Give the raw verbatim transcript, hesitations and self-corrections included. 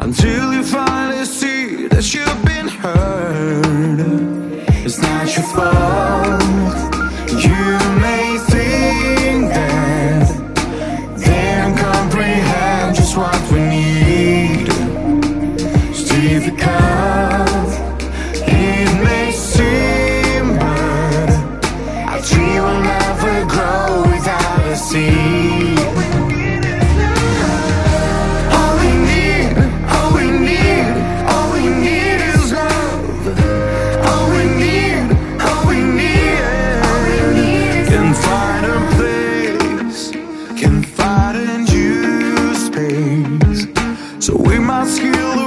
until you finally see that you've been hurt. It's not your fault. You may think that they don't comprehend just what we need. It's difficult, it may seem, but a tree will never grow without a seed. All we need, all we need, all we need is love. All we need, all we need, can find a place, can find a new space. So we must heal